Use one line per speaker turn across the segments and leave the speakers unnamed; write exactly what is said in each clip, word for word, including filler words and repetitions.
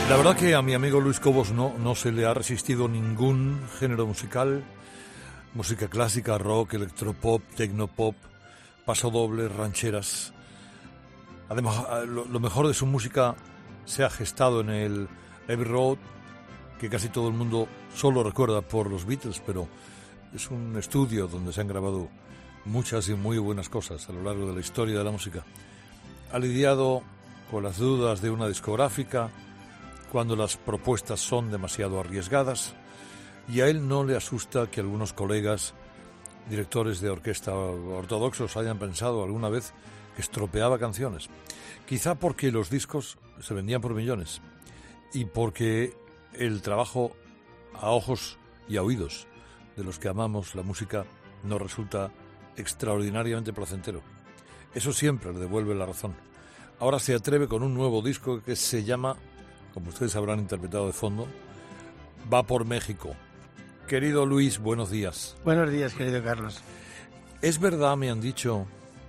La verdad que a mi amigo Luis Cobos no, no se le ha resistido ningún género musical, música clásica, rock, electropop, tecnopop, pasodobles, rancheras. Además, lo, lo mejor de su música se ha gestado en el Abbey Road, que casi todo el mundo solo recuerda por los Beatles, pero es un estudio donde se han grabado muchas y muy buenas cosas a lo largo de la historia de la música. Ha lidiado con las dudas de una discográfica cuando las propuestas son demasiado arriesgadas, y a él no le asusta que algunos colegas, directores de orquesta ortodoxos, hayan pensado alguna vez que estropeaba canciones. Quizá porque los discos se vendían por millones y porque el trabajo a ojos y a oídos de los que amamos la música nos resulta extraordinariamente placentero. Eso siempre le devuelve la razón. Ahora se atreve con un nuevo disco que se llama, como ustedes habrán interpretado de fondo, Va por México. Querido Luis, buenos días.
Buenos días, querido Carlos.
¿Es verdad, me han dicho,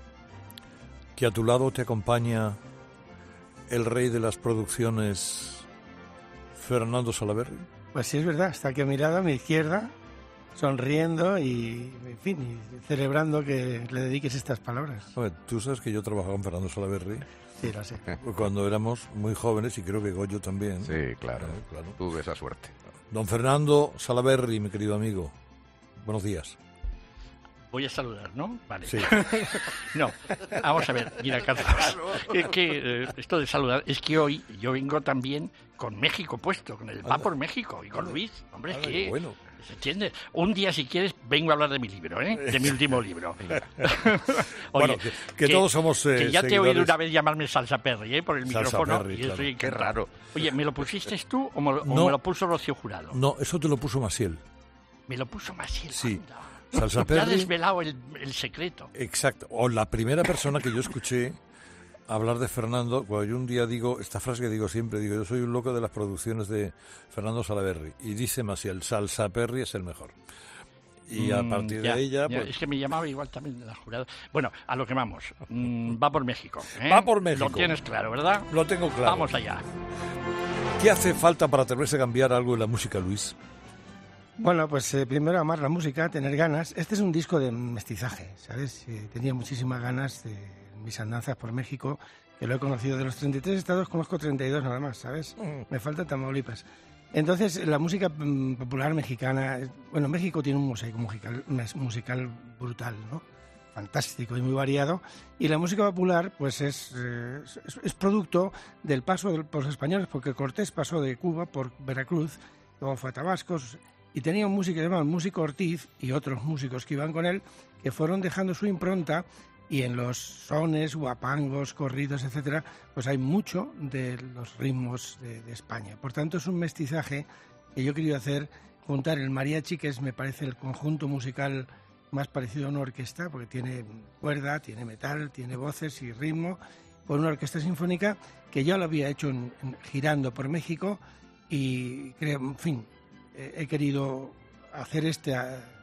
que a tu lado te acompaña el rey de las producciones, Fernando Salaverry?
Pues sí, es verdad, está aquí a mi lado, a mi izquierda, sonriendo y, en fin, y celebrando que le dediques estas palabras.
Oye, tú sabes que yo trabajaba con Fernando Salaverry.
Sí, lo sé.
Cuando éramos muy jóvenes, y creo que Goyo también.
Sí, claro,
eh, claro.
Tuve esa suerte.
Don Fernando Salaverry, mi querido amigo, buenos días.
Voy a saludar, ¿no? Vale.
Sí.
No, vamos a ver, mira, Carlos, es que eh, esto de saludar, es que hoy yo vengo también con México puesto, con el Va por México, y con Luis. Hombre, es que,
bueno.
¿se entiende? Un día, si quieres, vengo a hablar de mi libro, ¿eh? De mi último libro. Oye,
bueno, que, que, que todos somos eh,
que ya
seguidores.
te he oído una vez llamarme Salsa Perry, ¿eh? Por el
Salsa
micrófono.
Perry,
Y
claro.
estoy,
Qué raro.
Oye, ¿me lo pusiste tú o me lo,
No.
o me lo puso Rocío Jurado?
No, eso te lo puso Maciel.
Me lo puso Maciel.
Sí.
anda.
Salsa
Ya ha
Perry.
desvelado el, el secreto.
Exacto. O la primera persona que yo escuché hablar de Fernando, cuando yo un día digo, esta frase que digo siempre, digo, yo soy un loco de las producciones de Fernando Salaverry. Y dice Maciel, Salsa Perry es el mejor. Y a partir
Mm, ya,
de ella...
ya,
pues,
es que me llamaba igual también de la jurada. Bueno, a lo que vamos. Mm, va por México. ¿eh?
Va por México.
Lo tienes claro, ¿verdad?
lo tengo claro.
Vamos allá.
¿Qué hace falta para atreverse a cambiar algo en la música, Luis?
Bueno, pues eh, primero amar la música, tener ganas. Este es un disco de mestizaje, ¿sabes? Eh, tenía muchísimas ganas de mis andanzas por México, que lo he conocido de los treinta y tres estados, conozco treinta y dos nada más, ¿sabes? Me falta Tamaulipas. Entonces, la música mm, popular mexicana, eh, bueno, México tiene un mosaico musical, musical brutal, ¿no? Fantástico y muy variado. Y la música popular, pues es, eh, es, es producto del paso de, por los españoles, porque Cortés pasó de Cuba por Veracruz, luego fue a Tabasco, y tenía un músico llamado Músico Ortiz y otros músicos que iban con él, que fueron dejando su impronta, y en los sones, guapangos, corridos, etcétera, pues hay mucho de los ritmos de, de España. Por tanto, es un mestizaje que yo he querido hacer, juntar el mariachi, que es, me parece, el conjunto musical más parecido a una orquesta, porque tiene cuerda, tiene metal, tiene voces y ritmo, con una orquesta sinfónica que ya lo había hecho en, en, girando por México, y creo, en fin, eh, he querido hacer este,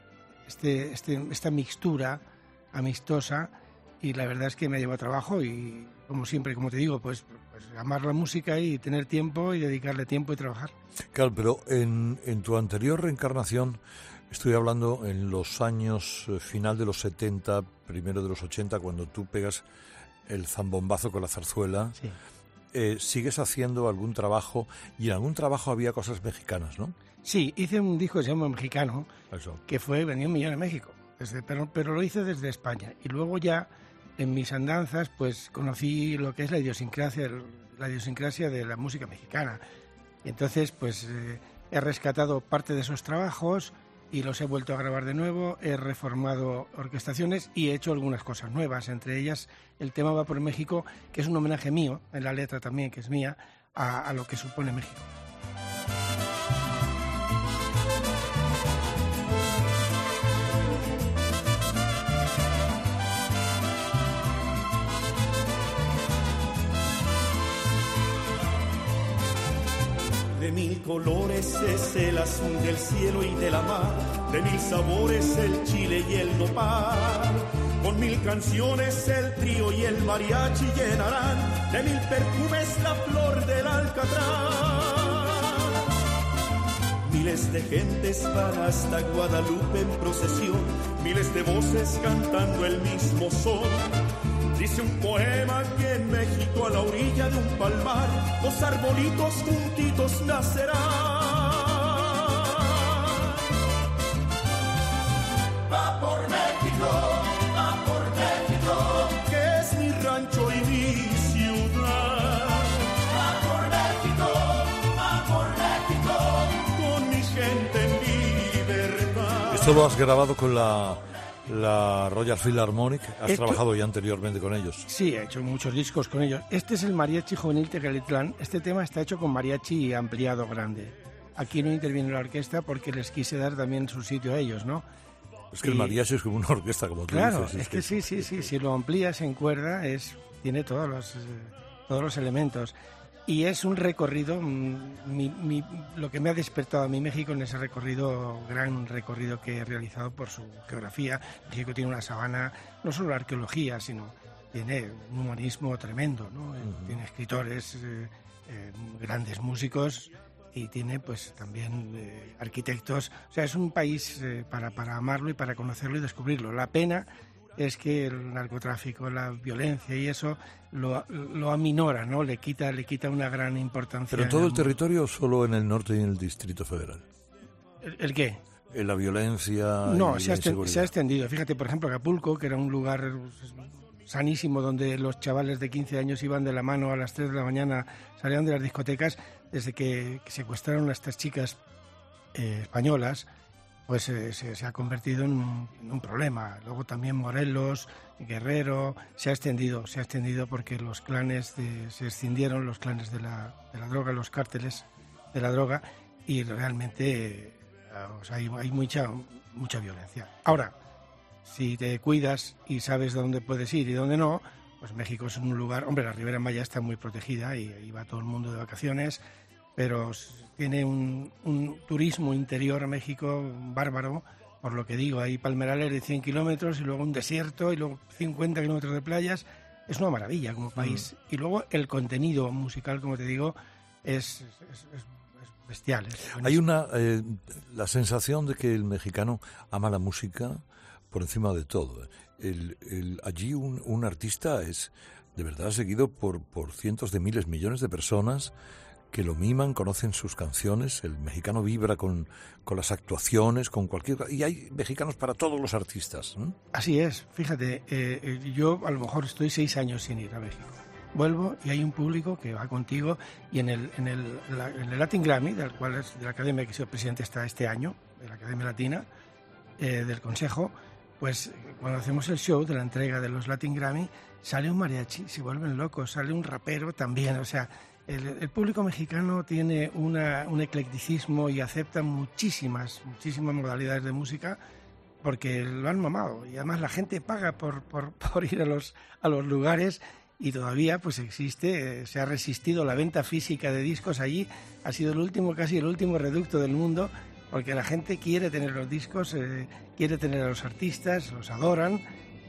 este, este, esta mixtura amistosa, y la verdad es que me ha llevado trabajo y, como siempre, como te digo, pues, pues amar la música y tener tiempo y dedicarle tiempo y trabajar.
Claro, pero en, en tu anterior reencarnación, estoy hablando en los años eh, final de los setenta, primero de los ochenta, cuando tú pegas el zambombazo con la zarzuela,
Sí.
eh, ¿sigues haciendo algún trabajo? Y en algún trabajo había cosas mexicanas, ¿no?
Sí, hice un disco que se llama Mexicano,
Eso.
que fue, venía un millón en México, desde, pero, pero lo hice desde España. Y luego ya, en mis andanzas, pues conocí lo que es la idiosincrasia, la idiosincrasia de la música mexicana. Y entonces, pues eh, he rescatado parte de esos trabajos y los he vuelto a grabar de nuevo, he reformado orquestaciones y he hecho algunas cosas nuevas, entre ellas el tema Va por México, que es un homenaje mío, en la letra también, que es mía, a, a lo que supone México.
De mil colores es el azul del cielo y de la mar, de mil sabores el chile y el nopal. Con mil canciones el trío y el mariachi llenarán, de mil perfumes la flor del alcatraz. miles de gentes van hasta Guadalupe en procesión, miles de voces cantando el mismo son. Dice un poema que en México a la orilla de un palmar dos arbolitos juntitos nacerán. Va por México, va por México, que es mi rancho y mi ciudad. Va por México, va por México, con mi gente en libertad.
Esto lo has grabado con la... la Royal Philharmonic, has
Esto,
trabajado ya anteriormente con ellos.
Sí, he hecho muchos discos con ellos. Este es el Mariachi Juvenil Tecalitlán. Este tema está hecho con mariachi ampliado grande. Aquí no interviene la orquesta porque les quise dar también su sitio a ellos, ¿no?
Es que y, el mariachi es como una orquesta, como tú
claro,
dices.
Claro, es que, que sí, sí, sí. Si lo amplías en cuerda, es, tiene todos los, eh, todos los elementos. Y es un recorrido, mi, mi, lo que me ha despertado a mí México en ese recorrido, gran recorrido que he realizado por su geografía. México tiene una sabana, no solo arqueología, sino tiene un humanismo tremendo, ¿no? Uh-huh. Tiene escritores, eh, eh, grandes músicos y tiene pues también eh, arquitectos. O sea, es un país eh, para, para amarlo y para conocerlo y descubrirlo. La pena es que el narcotráfico, la violencia y eso lo, lo aminora, ¿no? Le quita, le quita una gran importancia.
¿Pero en todo el territorio o solo en el norte y en el Distrito Federal?
¿El, el qué?
La violencia.
No,
y
se,
la
ha extendido, se ha extendido. Fíjate, por ejemplo, Acapulco, que era un lugar sanísimo donde los chavales de quince años iban de la mano a las tres de la mañana, salían de las discotecas, desde que, que secuestraron a estas chicas eh, españolas, pues eh, se, se ha convertido en un, en un problema. Luego también Morelos, Guerrero, se ha extendido, se ha extendido porque los clanes de, se escindieron, los clanes de la, de la droga, los cárteles de la droga, y realmente eh, o sea, hay, hay mucha, mucha violencia. Ahora, si te cuidas y sabes dónde puedes ir y dónde no, pues México es un lugar, hombre, la Ribera Maya está muy protegida y ahí va todo el mundo de vacaciones, pero tiene un, un turismo interior a México bárbaro, por lo que digo, hay palmerales de cien kilómetros y luego un desierto y luego cincuenta kilómetros de playas. Es una maravilla como país. Mm. Y luego el contenido musical, como te digo, es, es, es, es bestial. Es
hay una eh, la sensación de que el mexicano ama la música por encima de todo. El, el, allí un, un artista es de verdad seguido por, por cientos de miles, millones de personas que lo miman, conocen sus canciones. El mexicano vibra con, con las actuaciones, con cualquier... Y hay mexicanos para todos los artistas, ¿eh?
Así es. Fíjate, eh, yo a lo mejor estoy seis años sin ir a México. Vuelvo y hay un público que va contigo y en el, en el, la, en el Latin Grammy, del cual es de la academia que soy presidente hasta este año, de la Academia Latina, eh, del Consejo, pues cuando hacemos el show de la entrega de los Latin Grammy, sale un mariachi, se vuelven locos, sale un rapero también, o sea... El, el público mexicano tiene una, un eclecticismo y acepta muchísimas, muchísimas modalidades de música porque lo han mamado. Y además la gente paga por, por, por ir a los, a los lugares y todavía pues existe, eh, se ha resistido la venta física de discos allí. Ha sido el último, casi el último reducto del mundo porque la gente quiere tener los discos, eh, quiere tener a los artistas, los adoran.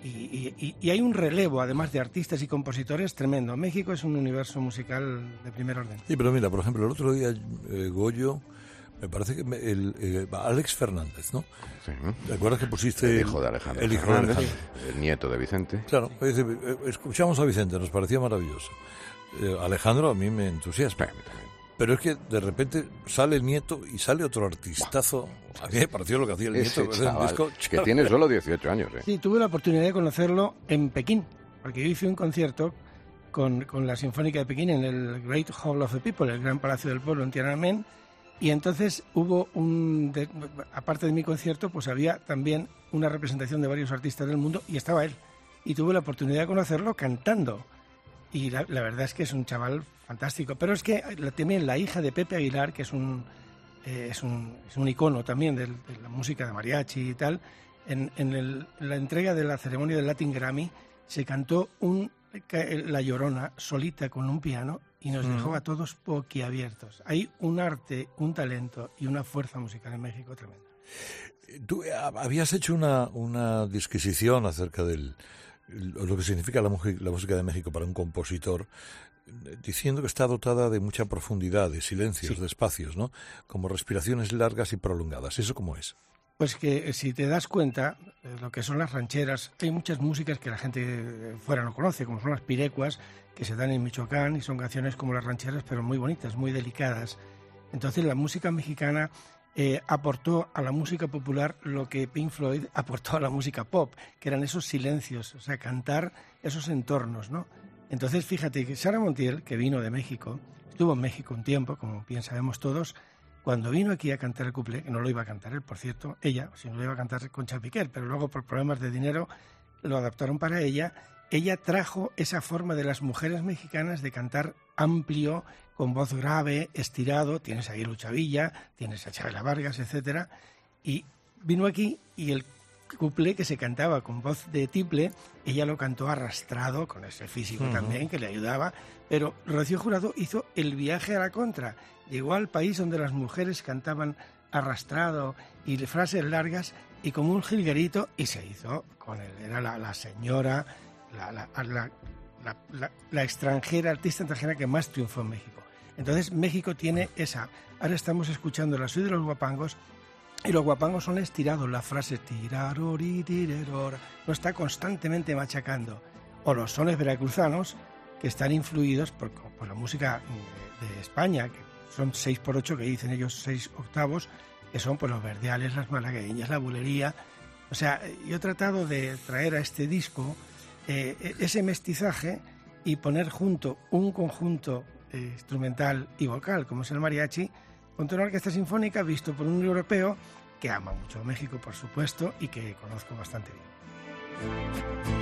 Y, y, y hay un relevo, además de artistas y compositores, tremendo. México es un universo musical de primer orden.
Sí, pero mira, por ejemplo, el otro día eh, Goyo, me parece que me, el, eh, Alex Fernández, ¿no?
Sí.
¿Te acuerdas que pusiste
el hijo de Alejandro?
El hijo
Fernández,
de Alejandro.
El nieto de Vicente.
Claro, dice, escuchamos a Vicente, nos parecía maravilloso. Eh, Alejandro a mí me entusiasma.
Sí, a mí también.
Pero es que de repente sale el nieto y sale otro artistazo. A mí me pareció lo que hacía el
Ese
nieto.
chaval,
un disco,
que tiene solo dieciocho años. ¿eh?
Sí, tuve la oportunidad de conocerlo en Pekín, porque yo hice un concierto con, con la Sinfónica de Pekín en el Great Hall of the People, el Gran Palacio del Pueblo en Tiananmen, y entonces hubo un... De, aparte de mi concierto, pues había también una representación de varios artistas del mundo y estaba él. Y tuve la oportunidad de conocerlo cantando. Y la, la verdad es que es un chaval fantástico. Pero es que también la hija de Pepe Aguilar, que es un, eh, es un, es un icono también de, de la música de mariachi y tal, en, en, el, en la entrega de la ceremonia del Latin Grammy se cantó un, La Llorona solita con un piano y nos dejó a todos boquiabiertos. Hay un arte, un talento y una fuerza musical en México tremenda.
Tú habías hecho una, una disquisición acerca del... lo que significa la, la música de México para un compositor, diciendo que está dotada de mucha profundidad, de silencios, sí. de espacios, ¿no? Como respiraciones largas y prolongadas. ¿Eso cómo es?
Pues que si te das cuenta, lo que son las rancheras, hay muchas músicas que la gente fuera no conoce, como son las pirecuas, que se dan en Michoacán, y son canciones como las rancheras, pero muy bonitas, muy delicadas. Entonces la música mexicana eh, aportó a la música popular lo que Pink Floyd aportó a la música pop, que eran esos silencios, o sea, cantar esos entornos, ¿no? Entonces fíjate que Sara Montiel, que vino de México, estuvo en México un tiempo, como bien sabemos todos. Cuando vino aquí a cantar el cuplé, que no lo iba a cantar él, por cierto, ella, sino lo iba a cantar Concha Piquer, pero luego por problemas de dinero lo adaptaron para ella. Ella trajo esa forma de las mujeres mexicanas de cantar amplio, con voz grave, estirado. Tienes ahí Lucha Villa, tienes a Chabela Vargas, etcétera. Y vino aquí y el cuplé que se cantaba con voz de tiple, ella lo cantó arrastrado, con ese físico uh-huh. también que le ayudaba. Pero Rocío Jurado hizo el viaje a la contra. Llegó al país donde las mujeres cantaban arrastrado y frases largas y como un jilguerito, y se hizo con él. Era la, la señora, la, la, la, la, la, la extranjera, artista extranjera que más triunfó en México. Entonces México tiene esa. Ahora estamos escuchando la suite de los guapangos, y los guapangos son estirados, la frase tiraroritirerora, no está constantemente machacando. O los sones veracruzanos, que están influidos por, por la música de, de España, que son seis por ocho, que dicen ellos seis octavos, que son pues los verdiales, las malagueñas, la bulería. O sea, yo he tratado de traer a este disco eh, ese mestizaje y poner junto un conjunto eh, instrumental y vocal, como es el mariachi, con una orquesta sinfónica visto por un europeo que ama mucho México, por supuesto, y que conozco bastante bien.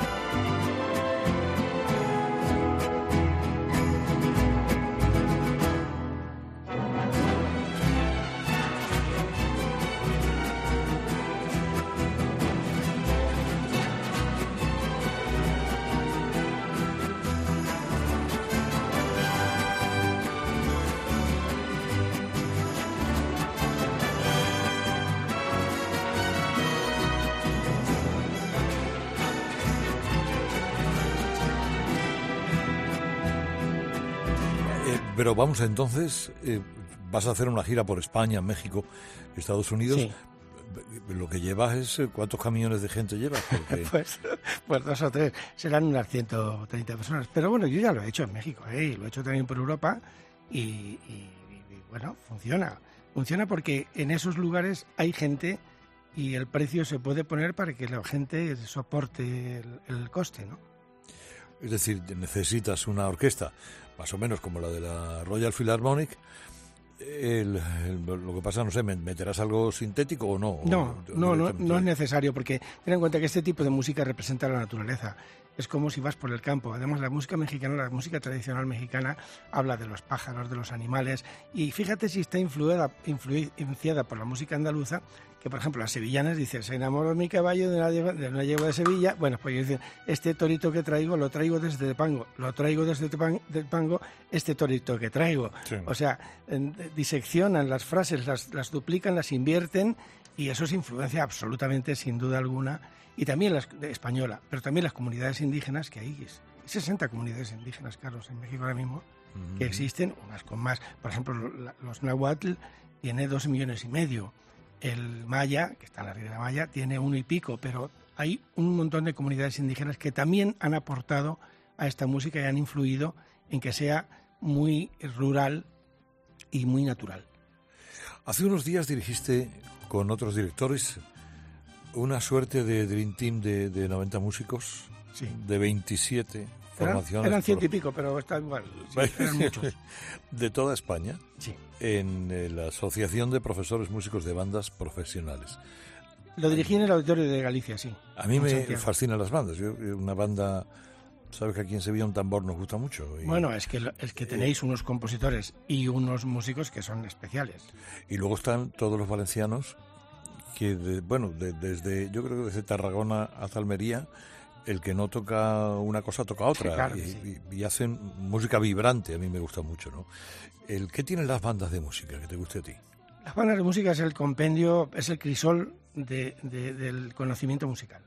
Pero vamos, entonces, eh, vas a hacer una gira por España, México, Estados Unidos.
Sí.
Lo que llevas es, ¿cuántos camiones de gente llevas? Porque...
pues, pues dos o tres, serán unas ciento treinta personas. Pero bueno, yo ya lo he hecho en México, ¿eh? Y lo he hecho también por Europa y, y, y bueno, funciona. Funciona porque en esos lugares hay gente y el precio se puede poner para que la gente soporte el, el coste, ¿no?
Es decir, necesitas una orquesta, más o menos como la de la Royal Philharmonic. El, el, lo que pasa, no sé, ¿meterás algo sintético o no?
No,
o,
no, no, no es necesario, porque ten en cuenta que este tipo de música representa la naturaleza. Es como si vas por el campo. Además, la música mexicana, la música tradicional mexicana, habla de los pájaros, de los animales. Y fíjate si está influida, influenciada por la música andaluza, que por ejemplo las sevillanas dicen, se enamoró de mi caballo de una, de una yegua de Sevilla. Bueno, pues ellos dicen, este torito que traigo lo traigo desde Tepango, lo traigo desde Tepango, este torito que traigo. Sí. O sea, diseccionan las frases, las, las duplican, las invierten, y eso es influencia absolutamente, sin duda alguna. Y también la española, pero también las comunidades indígenas, que hay sesenta comunidades indígenas, Carlos, en México ahora mismo, uh-huh. que existen, unas con más. Por ejemplo, los náhuatl tiene dos millones y medio. El maya, que está en la Riviera Maya, tiene uno y pico, pero hay un montón de comunidades indígenas que también han aportado a esta música y han influido en que sea muy rural y muy natural.
Hace unos días dirigiste con otros directores una suerte de Dream Team de, de noventa músicos, sí. de veintisiete formaciones.
Eran ciento y pico, pero está igual. Sí, eran muchos.
De toda España,
sí.
en eh, la Asociación de Profesores Músicos de Bandas Profesionales.
Lo dirigí en el Auditorio de Galicia, sí.
A mí me Santiago. fascinan las bandas. Yo, una banda, sabes que aquí en Sevilla un tambor nos gusta mucho. Y,
bueno, es que, es que tenéis unos compositores y unos músicos que son especiales.
Y luego están todos los valencianos, que de, bueno, de, desde yo creo que desde Tarragona hasta Almería, el que no toca una cosa toca otra, sí, claro, y, sí. y, y hacen música vibrante. A mí me gusta mucho, ¿no? El ¿qué tienen las bandas de música que te guste a ti?
Las bandas de música es el compendio, es el crisol de, de, del conocimiento musical.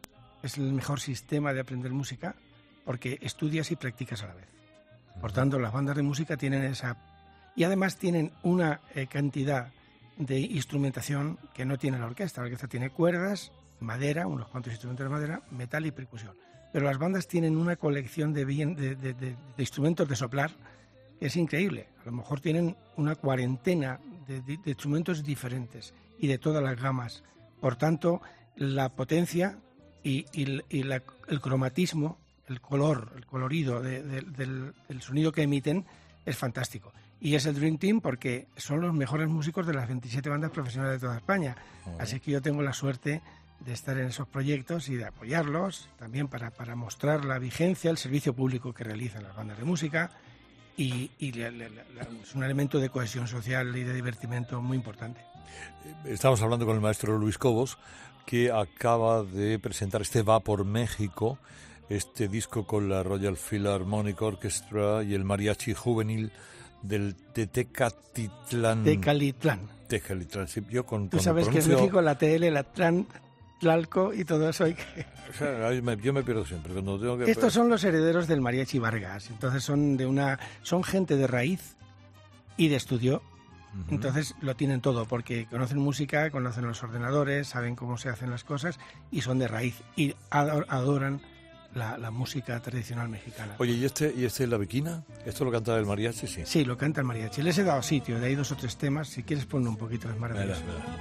es el mejor sistema de aprender música porque estudias y practicas a la vez. Por tanto, las bandas de música tienen esa... Y además tienen una eh, cantidad de instrumentación que no tiene la orquesta. La orquesta tiene cuerdas, madera, unos cuantos instrumentos de madera, metal y percusión. Pero las bandas tienen una colección de, bien, de, de, de, de instrumentos de soplar que es increíble. A lo mejor tienen una cuarentena de, de, de instrumentos diferentes y de todas las gamas. Por tanto, la potencia y, y, y la, el cromatismo, el color, el colorido de, de, del, del sonido que emiten es fantástico. Y es el Dream Team porque son los mejores músicos de las veintisiete bandas profesionales de toda España. Uh-huh. Así que yo tengo la suerte de estar en esos proyectos y de apoyarlos, también para, para mostrar la vigencia, el servicio público que realizan las bandas de música, y, y la, la, la, es un elemento de cohesión social y de divertimento muy importante.
Estamos hablando con el maestro Luis Cobos, que acaba de presentar este Va por México, este disco con la Royal Philharmonic Orchestra y el Mariachi Juvenil del de Tecatitlán.
Tecalitlán.
Tecalitlán, sí, yo con...
Tú sabes pronuncio... que es México, la T L, la Tlán, Tlalco y todo eso hay que...
O sea, yo me pierdo siempre cuando tengo que...
Estos son los herederos del Mariachi Vargas, entonces son de una... son gente de raíz y de estudio. Uh-huh. Entonces lo tienen todo, porque conocen música, conocen los ordenadores, saben cómo se hacen las cosas y son de raíz y adoran la, la música tradicional mexicana.
Oye, ¿y este, ¿y este La Bequina? ¿Esto lo canta el mariachi? Sí,
sí, lo canta el mariachi. Les he dado sitio, de ahí dos o tres temas. Si quieres ponlo un poquito, es maravilloso.
Mira, mira.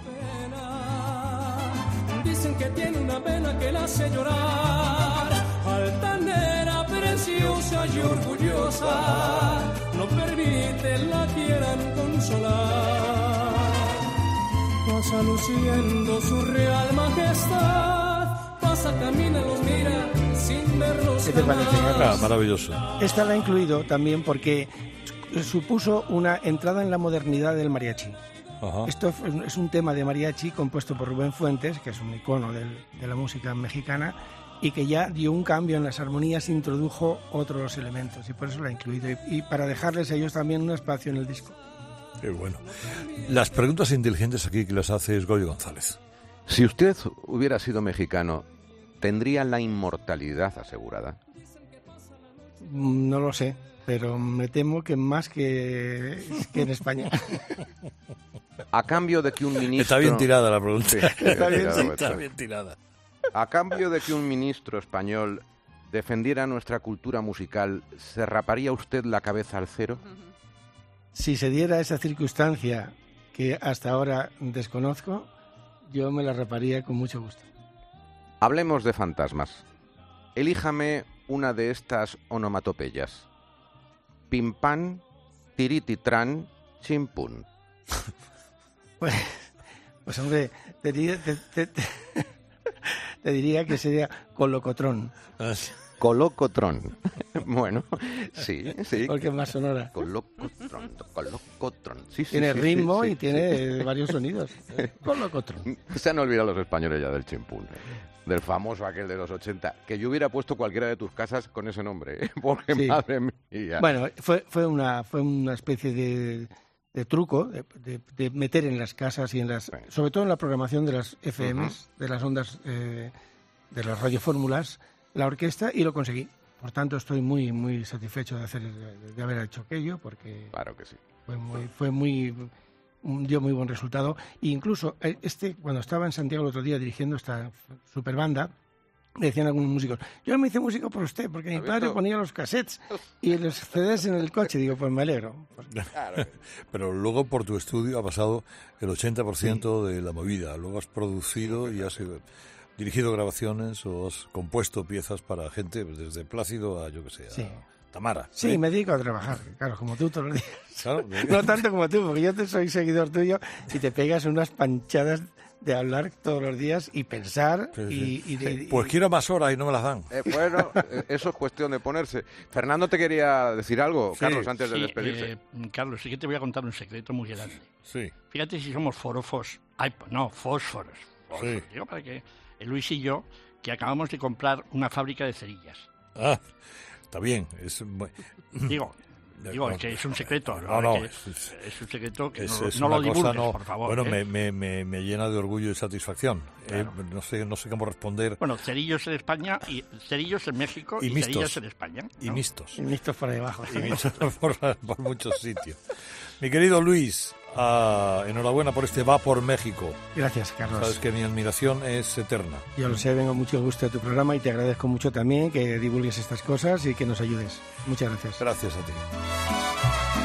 Dicen que tiene una pena que la hace llorar, altanera, preciosa y orgullosa, no permite la quieran consolar. Pasa luciendo su real majestad, pasa, camina, los mira sin verlos.
¿Qué te parece?
Ah, maravilloso.
Esta la he incluido también porque supuso una entrada en la modernidad del mariachi. Ajá. Esto es un tema de mariachi compuesto por Rubén Fuentes, que es un icono del, de la música mexicana, y que ya dio un cambio en las armonías, introdujo otros elementos, y por eso la he incluido, y, y para dejarles a ellos también un espacio en el disco.
Qué bueno. Las preguntas inteligentes aquí que las hace es Goyo González.
Si usted hubiera sido mexicano, ¿tendría la inmortalidad asegurada?
No lo sé, pero me temo que más que, que en España.
A cambio de que un ministro...
Está bien tirada la pregunta.
Sí,
está, bien,
tirada,
sí,
está bien tirada.
A cambio de que un ministro español defendiera nuestra cultura musical, ¿se raparía usted la cabeza al cero?
Si se diera esa circunstancia que hasta ahora desconozco, yo me la raparía con mucho gusto.
Hablemos de fantasmas. Elíjame una de estas onomatopeyas. Pimpán, tirititran, chimpún.
Pues, pues hombre, te diría, te, te, te, te diría que sería colocotrón.
Colocotrón. Bueno, sí, sí.
Porque es más sonora.
Colocotrón, colocotrón. Sí, sí,
tiene
sí,
ritmo
sí,
y
sí,
tiene
sí.
varios sonidos. Colocotrón.
Se han olvidado los españoles ya del chimpún, del famoso aquel de los ochenta, que yo hubiera puesto cualquiera de tus casas con ese nombre, ¿eh? Porque sí. Madre mía.
Bueno, fue, fue, una, fue una especie de... de truco, de, de, de meter en las casas y en las... Sí. Sobre todo en la programación de las F Ms, uh-huh. de las ondas, eh, de las radiofórmulas, la orquesta, y lo conseguí. Por tanto, estoy muy muy satisfecho de hacer de, de haber hecho aquello, porque...
Claro que sí.
Fue muy... Fue muy dio muy buen resultado. E incluso, este cuando estaba en Santiago el otro día dirigiendo esta super banda, le decían algunos músicos, yo me hice músico por usted, porque mi padre ponía los cassettes y los C Ds en el coche. Digo, pues me alegro.
Claro. Pero luego por tu estudio ha pasado el ochenta por ciento sí. de la movida. Luego has producido y has dirigido grabaciones o has compuesto piezas para gente desde Plácido a, yo que sé, a sí. Tamara.
Sí, ¿sí? Me dedico a trabajar, claro, como tú todos los días. Claro, no tanto como tú, porque yo te soy seguidor tuyo y te pegas unas panchadas de hablar todos los días y pensar sí, y,
sí.
y, de, y...
Pues quiero más horas y no me las dan.
Eh, bueno, eso es cuestión de ponerse. Fernando te quería decir algo, sí, Carlos, antes
sí,
de despedirse.
Eh, Carlos, sí que te voy a contar un secreto muy grande.
Sí.
Fíjate si somos forofos. Ay, no, fósforos. fósforos. Sí. Digo, para que Luis y yo, que acabamos de comprar una fábrica de cerillas.
Ah, está bien. Es...
Digo, Digo, es que es un secreto.
No, no,
es, es, es un secreto que
es,
no,
es
no lo divulgues,
cosa, no,
por favor.
Bueno,
¿eh?
me, me, me llena de orgullo y satisfacción. Claro. Eh, no sé no sé cómo responder.
Bueno, cerillos en España, y cerillos en México y, y cerillas en España, ¿no?
Y mixtos.
Y mixtos por debajo.
Y mixtos por, por muchos sitios. Mi querido Luis, uh, enhorabuena por este Va por México.
Gracias, Carlos.
Sabes que mi admiración es eterna.
Yo lo sé, vengo mucho gusto de tu programa y te agradezco mucho también que divulgues estas cosas y que nos ayudes. Muchas gracias.
Gracias a ti.